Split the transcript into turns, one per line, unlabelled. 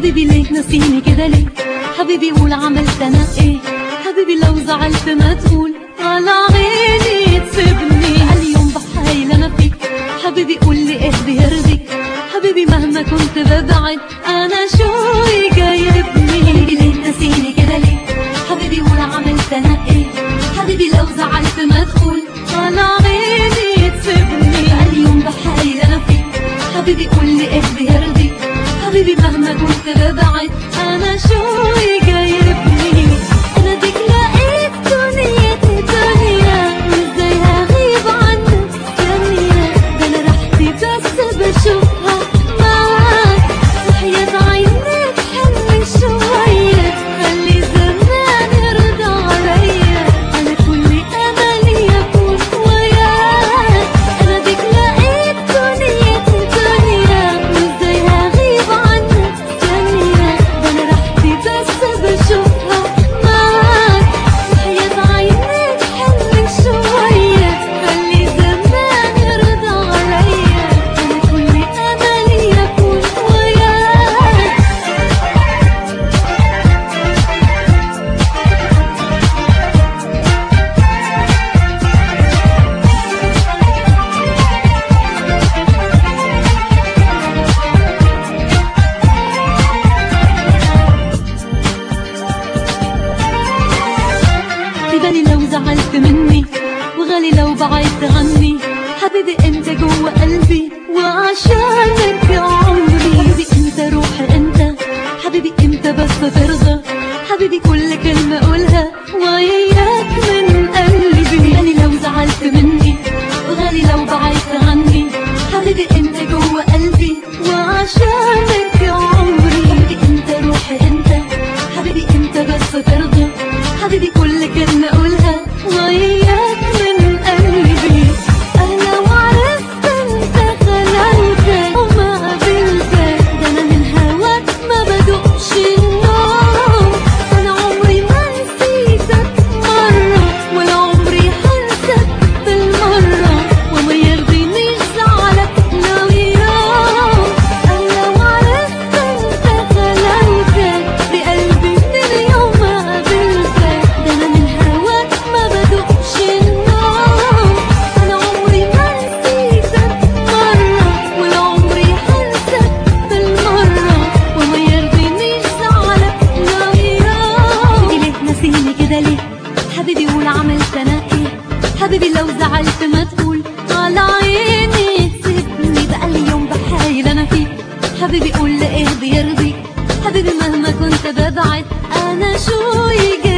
حبيبي ليه نسيني كده ليه؟ حبيبي قول عملت انا ايه؟ حبيبي لو زعلت ما تقول على عيني تسيبني. اليوم بحايل انا فيك حبيبي قول لي ايه بيرضيك؟ حبيبي مهما كنت ببعد انا شو جايبني؟ حبيبي ليه نسيني كده ليه؟ حبيبي قول عملت انا ايه؟ حبيبي لو زعلت ما تقول على عيني تسيبني. اليوم بحايل انا فيك حبيبي قول لي ايه بيرضيك؟ حبيبي مهما كنت ببعد انا شو جايبني؟ انا ديك لقيت دنيتي دنيا وازاي هغيب عنك ثانية؟ ده انا راحتي بس بشوفها معاك وحياة عينيك حلوة شوية خلي زمان يرضى عليا. انا كل املي اكون وياك. انا ديك لقيت دنيتي دنيا وازاي هغيب عنك ثانية؟ ده انا راحتي بس بشوفها معاك وحياة عينيك حلوة شوية خلي زمان يرضى عليا. انا كل املي اكون وياك. في بالي لو زعلت مني وغالي لو بعدت عني حبيبي انت جوه قلبي وعشانك يا عمري. حبيبي انت روحي انت حبيبي انت بس ترضى. حبيبي كل كلمة اقولها وياك من قلبي. في بالي لو زعلت مني وغالي لو بعدت عني حبيبي انت جوه قلبي وعشانك يا عمري. حبيبي انت روحي انت حبيبي انت بس ترضى. حبيبي كل كلمة اقولها وياك من قلبي. انا وعرفت انت خلقتك وما قابلتك ده انا من هواك ما بدوقش النوم. انا عمري ما نسيتك مرة ولا عمري هنساك بالمرة وما يرضينيش زعلك لو يوم. انا وعرفت انت خلقتك بقلبي من اليوم ما قابلتك ده انا من هواك ما بدوقش النوم. انا عمري ما نسيتك مرة ولا عمري هنساك بالمرة وما يرضينيش زعلك لو يوم. حبيبي ليه نسيني كده ليه؟ حبيبي قول عملت انا ايه؟ حبيبي لو زعلت ما تقول على عيني تسيبني. بقى اليوم بحايل انا فيك حبيبي قول لي ايه بيرضيك؟ حبيبي مهما كنت ببعد انا شو